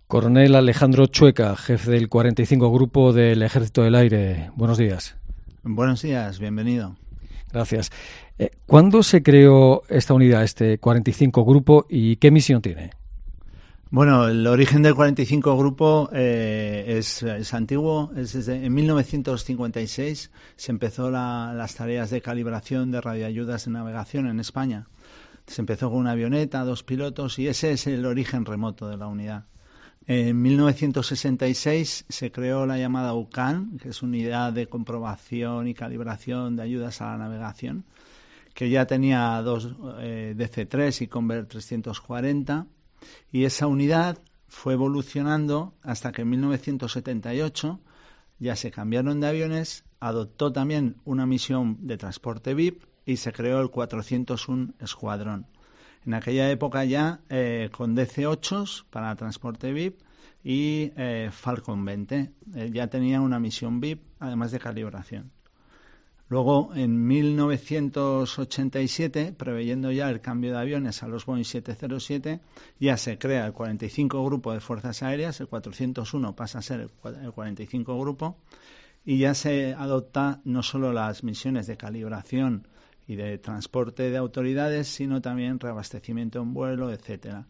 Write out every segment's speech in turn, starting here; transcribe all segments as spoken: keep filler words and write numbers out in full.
Coronel Alejandro Chueca, jefe del cuarenta y cinco Grupo del Ejército del Aire. Buenos días. Buenos días, bienvenido. Gracias. Eh, ¿Cuándo se creó esta unidad, este cuarenta y cinco Grupo, y qué misión tiene? Bueno, el origen del cuarenta y cinco Grupo eh, es, es antiguo. Es desde en mil novecientos cincuenta y seis se empezó la, las tareas de calibración de radioayudas de navegación en España. Se empezó con una avioneta, dos pilotos, y ese es el origen remoto de la unidad. En mil novecientos sesenta y seis se creó la llamada U C A N, que es Unidad de Comprobación y Calibración de Ayudas a la Navegación, que ya tenía dos eh, D C tres y Conver trescientos cuarenta, y esa unidad fue evolucionando hasta que en mil novecientos setenta y ocho ya se cambiaron de aviones, adoptó también una misión de transporte V I P y se creó el cuatrocientos uno Escuadrón. En aquella época ya eh, con D C ocho para transporte V I P y eh, Falcon veinte. Eh, ya tenía una misión V I P, además de calibración. Luego, en mil novecientos ochenta y siete, preveyendo ya el cambio de aviones a los Boeing siete cero siete, ya se crea el cuarenta y cinco Grupo de Fuerzas Aéreas, el cuatrocientos uno pasa a ser el cuarenta y cinco Grupo, y ya se adopta no solo las misiones de calibración y de transporte de autoridades, sino también reabastecimiento en vuelo, etcétera.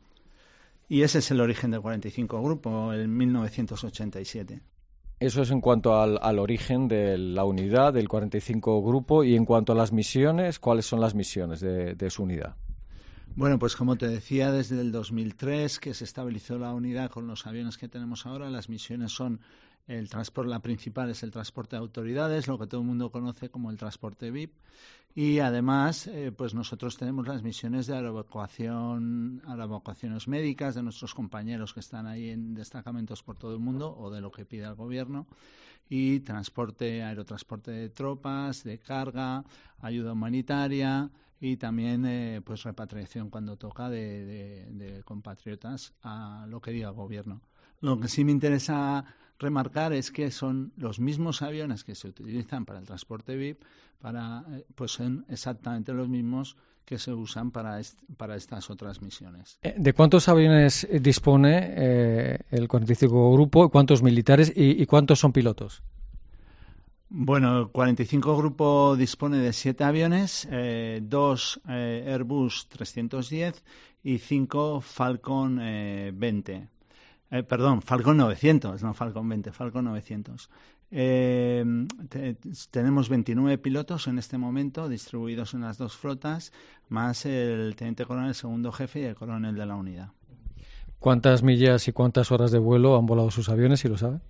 Y ese es el origen del cuarenta y cinco Grupo, en mil novecientos ochenta y siete. Eso es en cuanto al, al origen de la unidad del cuarenta y cinco Grupo, y en cuanto a las misiones, ¿cuáles son las misiones de, de su unidad? Bueno, pues como te decía, desde el dos mil tres que se estabilizó la unidad con los aviones que tenemos ahora, las misiones son el transporte, la principal es el transporte de autoridades, lo que todo el mundo conoce como el transporte V I P, y además eh, pues nosotros tenemos las misiones de aeroevacuación, aeroevacuaciones médicas de nuestros compañeros que están ahí en destacamentos por todo el mundo o de lo que pide el gobierno, y transporte, aerotransporte de tropas, de carga, ayuda humanitaria y también eh, pues repatriación cuando toca de, de, de compatriotas a lo que diga el gobierno. Lo que sí me interesa remarcar es que son los mismos aviones que se utilizan para el transporte V I P, para, pues son exactamente los mismos que se usan para, est- para estas otras misiones. ¿De cuántos aviones dispone eh, el cuarenta y cinco Grupo, cuántos militares y, y cuántos son pilotos? Bueno, el cuarenta y cinco Grupo dispone de siete aviones, eh, dos eh, Airbus trescientos diez y cinco Falcon eh, veinte. Eh, perdón, Falcon novecientos, no Falcon veinte, Falcon novecientos. Eh, te, tenemos veintinueve pilotos en este momento distribuidos en las dos flotas, más el teniente coronel, segundo jefe, y el coronel de la unidad. ¿Cuántas millas y cuántas horas de vuelo han volado sus aviones, si lo sabe?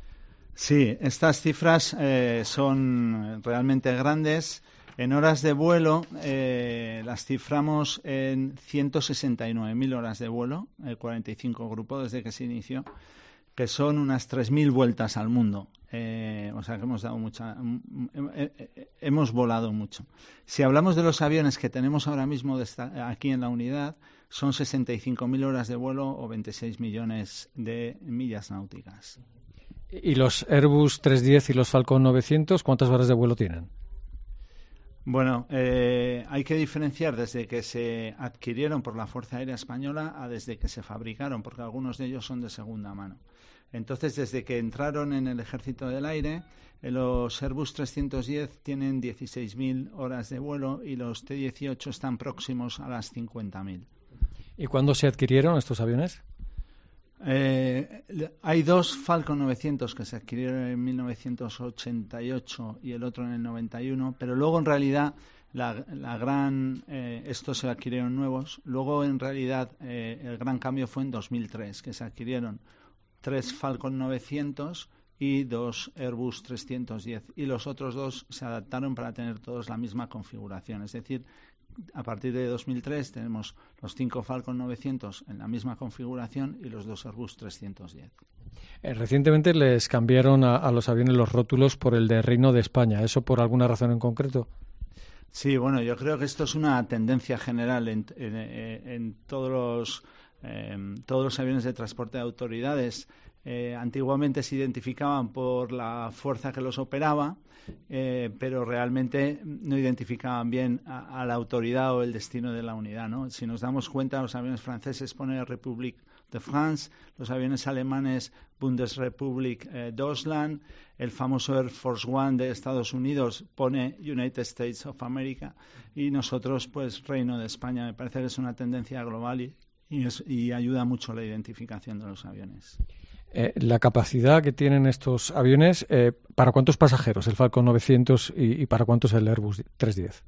Sí, estas cifras eh, son realmente grandes. En horas de vuelo eh, las ciframos en ciento sesenta y nueve mil horas de vuelo, el cuarenta y cinco Grupo desde que se inició, que son unas tres mil vueltas al mundo. Eh, o sea que hemos dado mucha, eh, eh, hemos volado mucho. Si hablamos de los aviones que tenemos ahora mismo de esta, aquí en la unidad, son sesenta y cinco mil horas de vuelo o veintiséis millones de millas náuticas. ¿Y los Airbus trescientos diez y los Falcon novecientos, cuántas horas de vuelo tienen? Bueno, eh, hay que diferenciar desde que se adquirieron por la Fuerza Aérea Española a desde que se fabricaron, porque algunos de ellos son de segunda mano. Entonces, desde que entraron en el Ejército del Aire, eh, los Airbus trescientos diez tienen dieciséis mil horas de vuelo y los T dieciocho están próximos a las cincuenta mil. ¿Y cuándo se adquirieron estos aviones? Eh, hay dos Falcon novecientos que se adquirieron en mil novecientos ochenta y ocho y el otro en el noventa y uno, pero luego en realidad la, la gran eh, estos se adquirieron nuevos. Luego en realidad eh, el gran cambio fue en dos mil tres, que se adquirieron tres Falcon novecientos y dos Airbus trescientos diez, y los otros dos se adaptaron para tener todos la misma configuración, es decir, a partir de dos mil tres tenemos los cinco Falcon novecientos en la misma configuración y los dos Airbus trescientos diez. Eh, recientemente les cambiaron a, a los aviones los rótulos por el de Reino de España. ¿Eso por alguna razón en concreto? Sí, bueno, yo creo que esto es una tendencia general en, en, en todos los eh, todos los aviones de transporte de autoridades. Eh, antiguamente se identificaban por la fuerza que los operaba, eh, pero realmente no identificaban bien a, a la autoridad o el destino de la unidad, ¿no? Si nos damos cuenta, los aviones franceses ponen République de France, los aviones alemanes Bundesrepublik eh, Deutschland, el famoso Air Force One de Estados Unidos pone United States of America y nosotros pues Reino de España. Me parece que es una tendencia global y, y, es, y ayuda mucho la identificación de los aviones. Eh, la capacidad que tienen estos aviones, eh, ¿para cuántos pasajeros el Falcon novecientos y, y para cuántos el Airbus trescientos diez?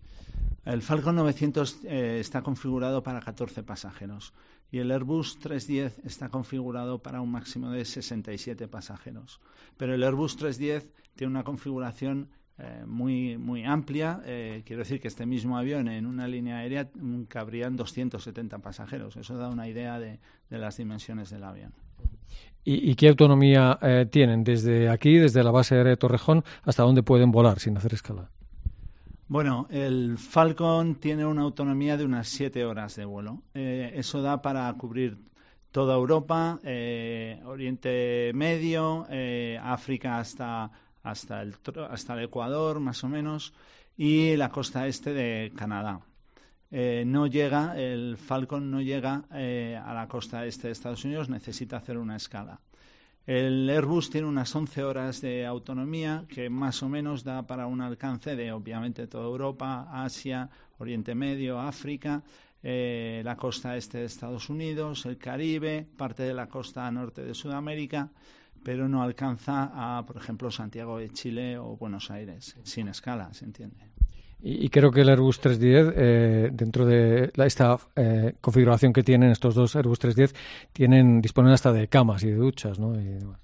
El Falcon novecientos eh, está configurado para catorce pasajeros y el Airbus trescientos diez está configurado para un máximo de sesenta y siete pasajeros. Pero el Airbus trescientos diez tiene una configuración eh, muy, muy amplia. Eh, quiero decir que este mismo avión en una línea aérea cabrían doscientos setenta pasajeros. Eso da una idea de, de las dimensiones del avión. ¿Y, y qué autonomía eh, tienen desde aquí, desde la base aérea de Torrejón, hasta dónde pueden volar sin hacer escala? Bueno, el Falcon tiene una autonomía de unas siete horas de vuelo. Eh, eso da para cubrir toda Europa, eh, Oriente Medio, eh, África hasta, hasta, el, hasta el Ecuador, más o menos, y la costa este de Canadá. Eh, no llega, el Falcon no llega eh, a la costa este de Estados Unidos, necesita hacer una escala. El Airbus tiene unas once horas de autonomía que más o menos da para un alcance de, obviamente, toda Europa, Asia, Oriente Medio, África, eh, la costa este de Estados Unidos, el Caribe, parte de la costa norte de Sudamérica, pero no alcanza a, por ejemplo, Santiago de Chile o Buenos Aires, sin escala, ¿se entiende? Y, y creo que el Airbus trescientos diez, eh, dentro de la, esta eh, configuración que tienen estos dos Airbus trescientos diez, tienen, disponen hasta de camas y de duchas, ¿no? Y demás.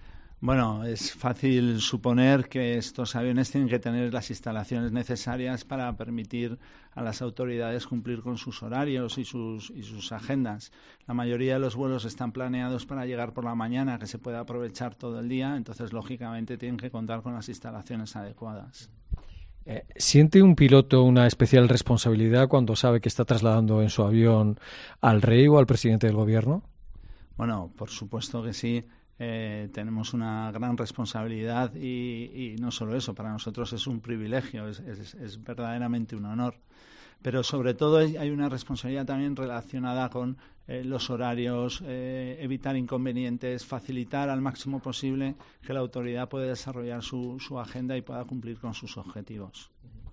Bueno, es fácil suponer que estos aviones tienen que tener las instalaciones necesarias para permitir a las autoridades cumplir con sus horarios y sus, y sus agendas. La mayoría de los vuelos están planeados para llegar por la mañana, que se pueda aprovechar todo el día, entonces, lógicamente, tienen que contar con las instalaciones adecuadas. Eh, ¿Siente un piloto una especial responsabilidad cuando sabe que está trasladando en su avión al rey o al presidente del gobierno? Bueno, por supuesto que sí. Eh, tenemos una gran responsabilidad y, y no solo eso, para nosotros es un privilegio, es, es, es verdaderamente un honor. Pero sobre todo hay una responsabilidad también relacionada con eh, los horarios, eh, evitar inconvenientes, facilitar al máximo posible que la autoridad pueda desarrollar su, su agenda y pueda cumplir con sus objetivos.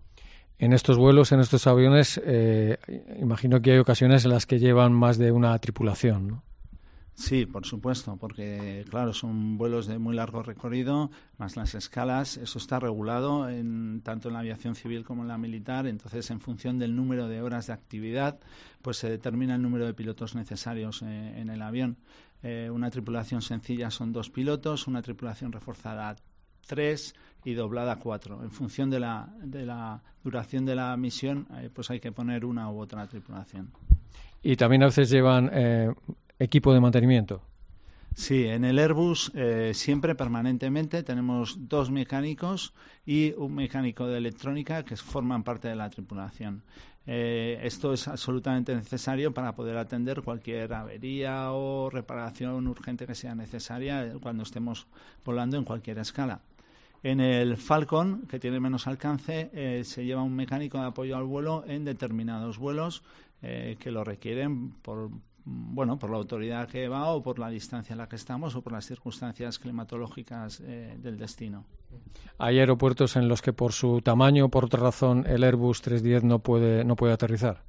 En estos vuelos, en estos aviones, eh, imagino que hay ocasiones en las que llevan más de una tripulación, ¿no? Sí, por supuesto, porque claro, son vuelos de muy largo recorrido, más las escalas, eso está regulado en, tanto en la aviación civil como en la militar, entonces en función del número de horas de actividad, pues se determina el número de pilotos necesarios eh, en el avión. Eh, una tripulación sencilla son dos pilotos, una tripulación reforzada tres y doblada cuatro. En función de la, de la duración de la misión, eh, pues hay que poner una u otra tripulación. Y también a veces llevan Eh... equipo de mantenimiento. Sí, en el Airbus eh, siempre permanentemente tenemos dos mecánicos y un mecánico de electrónica que forman parte de la tripulación. Eh, esto es absolutamente necesario para poder atender cualquier avería o reparación urgente que sea necesaria cuando estemos volando en cualquier escala. En el Falcon, que tiene menos alcance, eh, se lleva un mecánico de apoyo al vuelo en determinados vuelos eh, que lo requieren por bueno, por la autoridad que va o por la distancia en la que estamos o por las circunstancias climatológicas eh, del destino. ¿Hay aeropuertos en los que por su tamaño o por otra razón el Airbus trescientos diez no puede, no puede aterrizar?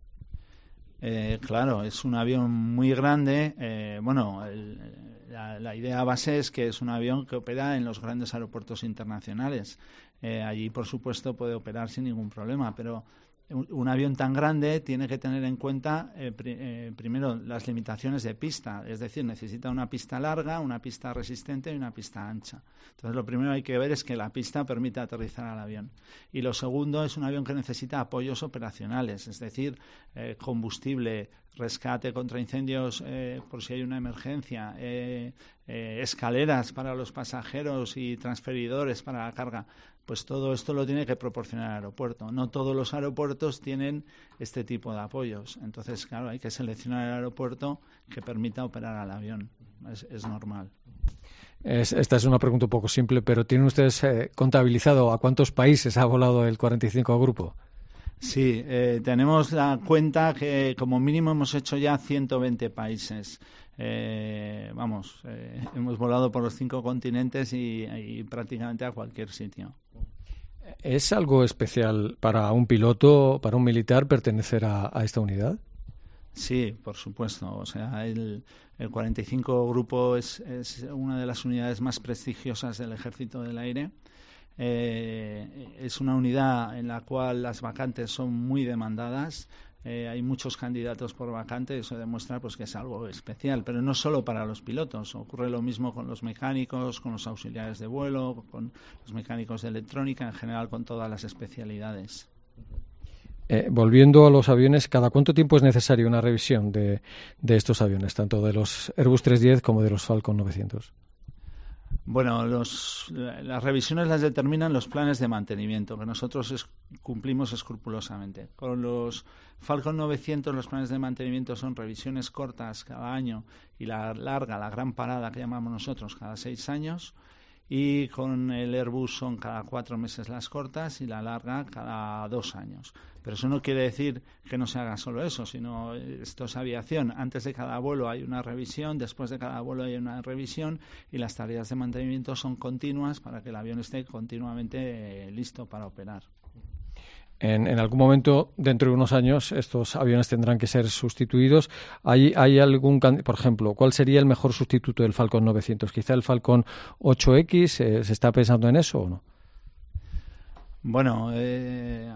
Eh, claro, es un avión muy grande. Eh, bueno, el, la, la idea base es que es un avión que opera en los grandes aeropuertos internacionales. Eh, allí, por supuesto, puede operar sin ningún problema, pero un avión tan grande tiene que tener en cuenta eh, pri- eh, primero las limitaciones de pista, es decir, necesita una pista larga, una pista resistente y una pista ancha. Entonces, lo primero que hay que ver es que la pista permita aterrizar al avión. Y lo segundo es un avión que necesita apoyos operacionales, es decir, eh, combustible, rescate contra incendios eh, por si hay una emergencia, eh, eh, escaleras para los pasajeros y transferidores para la carga. Pues todo esto lo tiene que proporcionar el aeropuerto. No todos los aeropuertos tienen este tipo de apoyos. Entonces, claro, hay que seleccionar el aeropuerto que permita operar al avión. Es, es normal. Es, esta es una pregunta un poco simple, pero ¿tienen ustedes eh, contabilizado a cuántos países ha volado el cuarenta y cinco Grupo? Sí, eh, tenemos la cuenta que como mínimo hemos hecho ya ciento veinte países. eh, vamos, eh, hemos volado por los cinco continentes y, y prácticamente a cualquier sitio. ¿Es algo especial para un piloto, para un militar, pertenecer a, a esta unidad? Sí, por supuesto. O sea, el, el cuarenta y cinco Grupo es, es una de las unidades más prestigiosas del Ejército del Aire. Eh, es una unidad en la cual las vacantes son muy demandadas. Eh, hay muchos candidatos por vacante, eso demuestra pues que es algo especial, pero no solo para los pilotos. Ocurre lo mismo con los mecánicos, con los auxiliares de vuelo, con los mecánicos de electrónica, en general con todas las especialidades. Eh, volviendo a los aviones, ¿cada cuánto tiempo es necesaria una revisión de, de estos aviones, tanto de los Airbus trescientos diez como de los Falcon novecientos? Bueno, los, las revisiones las determinan los planes de mantenimiento, que nosotros es, cumplimos escrupulosamente. Con los Falcon novecientos los planes de mantenimiento son revisiones cortas cada año y la larga, la gran parada que llamamos nosotros, cada seis años. Y con el Airbus son cada cuatro meses las cortas y la larga cada dos años. Pero eso no quiere decir que no se haga solo eso, sino esto es aviación. Antes de cada vuelo hay una revisión, después de cada vuelo hay una revisión y las tareas de mantenimiento son continuas para que el avión esté continuamente eh, listo para operar. En, en algún momento, dentro de unos años, estos aviones tendrán que ser sustituidos. ¿Hay, hay algún, por ejemplo, cuál sería el mejor sustituto del Falcon novecientos? ¿Quizá el Falcon ocho equis? Eh, ¿Se está pensando en eso o no? Bueno, eh,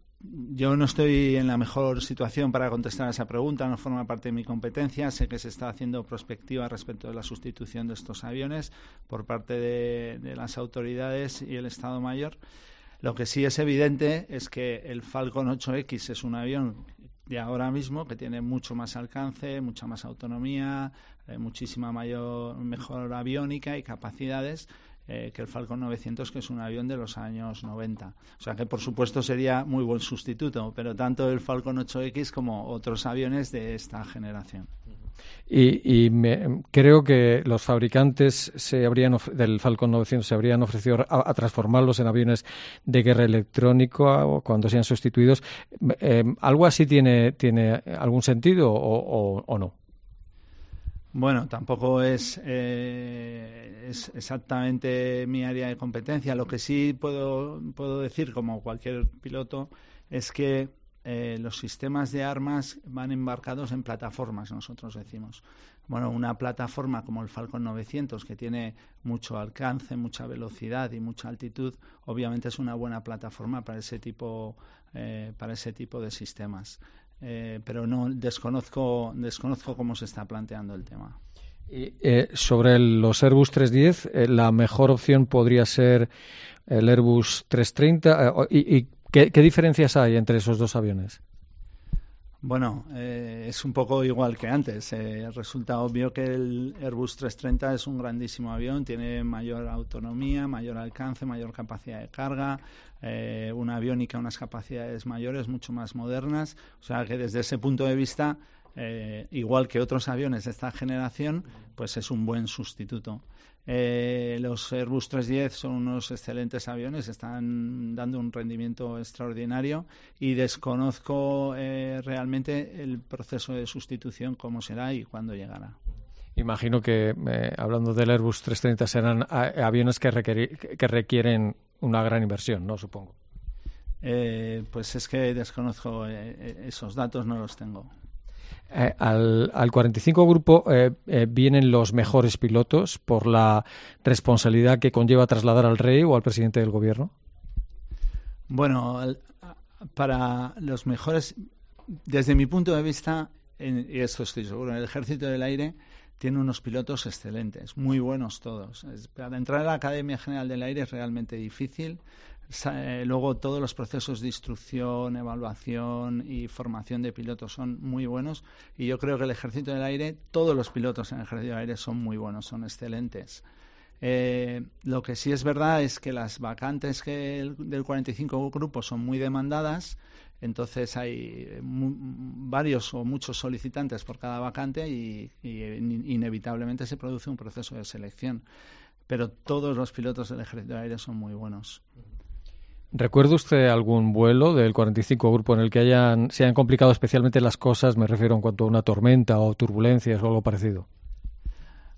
yo no estoy en la mejor situación para contestar a esa pregunta, no forma parte de mi competencia. Sé que se está haciendo prospectiva respecto de la sustitución de estos aviones por parte de, de las autoridades y el Estado Mayor. Lo que sí es evidente es que el Falcon ocho equis es un avión de ahora mismo que tiene mucho más alcance, mucha más autonomía, eh, muchísima mayor, mejor aviónica y capacidades eh, que el Falcon novecientos, que es un avión de los años noventa. O sea que, por supuesto, sería muy buen sustituto, pero tanto el Falcon ocho equis como otros aviones de esta generación. Y, y me, creo que los fabricantes se habrían del Falcon novecientos se habrían ofrecido a, a transformarlos en aviones de guerra electrónica o cuando sean sustituidos. Eh, ¿Algo así tiene, tiene algún sentido o, o, o no? Bueno, tampoco es, eh, es exactamente mi área de competencia. Lo que sí puedo, puedo decir, como cualquier piloto, es que Eh, los sistemas de armas van embarcados en plataformas, nosotros decimos. Bueno, una plataforma como el Falcon novecientos, que tiene mucho alcance, mucha velocidad y mucha altitud, obviamente es una buena plataforma para ese tipo, eh, para ese tipo de sistemas. Eh, pero no desconozco, desconozco cómo se está planteando el tema. Y, eh, sobre el, los Airbus trescientos diez, eh, la mejor opción podría ser el Airbus trescientos treinta eh, y, y ¿Qué, ¿Qué diferencias hay entre esos dos aviones? Bueno, eh, es un poco igual que antes. Eh, resulta obvio que el Airbus trescientos treinta es un grandísimo avión, tiene mayor autonomía, mayor alcance, mayor capacidad de carga, eh, una aviónica, unas capacidades mayores, mucho más modernas. O sea que desde ese punto de vista, eh, igual que otros aviones de esta generación, pues es un buen sustituto. Eh, los Airbus trescientos diez son unos excelentes aviones, están dando un rendimiento extraordinario y desconozco eh, realmente el proceso de sustitución, cómo será y cuándo llegará. Imagino que, eh, hablando del Airbus trescientos treinta, serán a, aviones que, requerir, que requieren una gran inversión, ¿no? Supongo. Eh, pues es que desconozco eh, esos datos, no los tengo. Eh, al, al cuarenta y cinco Grupo eh, eh, vienen los mejores pilotos por la responsabilidad que conlleva trasladar al rey o al presidente del gobierno. Bueno, para los mejores, desde mi punto de vista, en, y esto estoy seguro, en el Ejército del Aire tiene unos pilotos excelentes, muy buenos todos. Es, para entrar a la Academia General del Aire es realmente difícil. Luego todos los procesos de instrucción, evaluación y formación de pilotos son muy buenos y yo creo que el Ejército del Aire, todos los pilotos en el Ejército del Aire son muy buenos, son excelentes. Eh, lo que sí es verdad es que las vacantes que el, del cuarenta y cinco Grupo son muy demandadas, entonces hay mu- varios o muchos solicitantes por cada vacante y, y inevitablemente se produce un proceso de selección. Pero todos los pilotos del Ejército del Aire son muy buenos. ¿Recuerda usted algún vuelo del cuarenta y cinco Grupo en el que hayan, se hayan complicado especialmente las cosas? Me refiero en cuanto a una tormenta o turbulencias o algo parecido.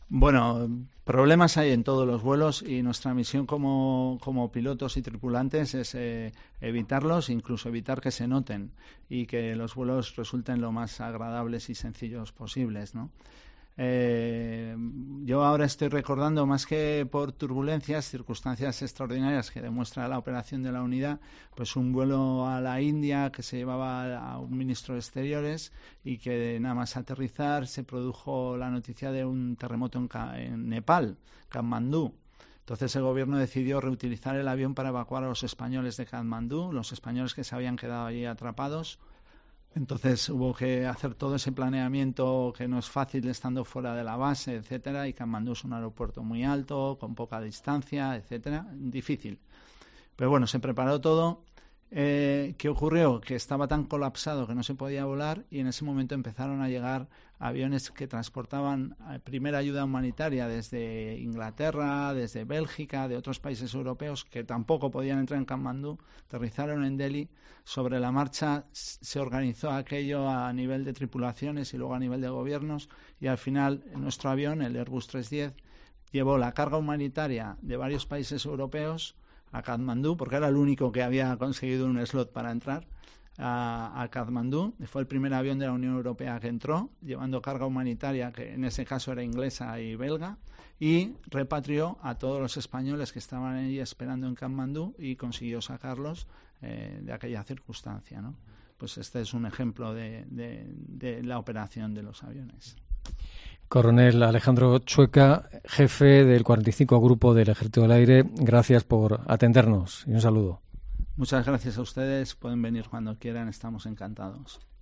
Bueno, problemas hay en todos los vuelos y nuestra misión como, como pilotos y tripulantes es eh, evitarlos, incluso evitar que se noten y que los vuelos resulten lo más agradables y sencillos posibles, ¿no? Eh, yo ahora estoy recordando, más que por turbulencias, circunstancias extraordinarias que demuestra la operación de la unidad, pues un vuelo a la India que se llevaba a un ministro de Exteriores y que nada más aterrizar se produjo la noticia de un terremoto en, en Nepal, Katmandú. Entonces el gobierno decidió reutilizar el avión para evacuar a los españoles de Katmandú, los españoles que se habían quedado allí atrapados. Entonces hubo que hacer todo ese planeamiento que no es fácil estando fuera de la base, etcétera, y Katmandú es un aeropuerto muy alto, con poca distancia, etcétera, difícil. Pero bueno, se preparó todo. Eh, ¿Qué ocurrió? Que estaba tan colapsado que no se podía volar y en ese momento empezaron a llegar aviones que transportaban primera ayuda humanitaria desde Inglaterra, desde Bélgica, de otros países europeos que tampoco podían entrar en Katmandú, aterrizaron en Delhi. Sobre la marcha se organizó aquello a nivel de tripulaciones y luego a nivel de gobiernos y al final nuestro avión, el Airbus trescientos diez, llevó la carga humanitaria de varios países europeos a Katmandú, porque era el único que había conseguido un slot para entrar a, a Katmandú. Fue el primer avión de la Unión Europea que entró, llevando carga humanitaria, que en ese caso era inglesa y belga, y repatrió a todos los españoles que estaban ahí esperando en Katmandú y consiguió sacarlos eh, de aquella circunstancia, ¿no? Pues este es un ejemplo de, de, de la operación de los aviones. Coronel Alejandro Chueca, jefe del cuarenta y cinco Grupo del Ejército del Aire, gracias por atendernos y un saludo. Muchas gracias a ustedes, pueden venir cuando quieran, estamos encantados.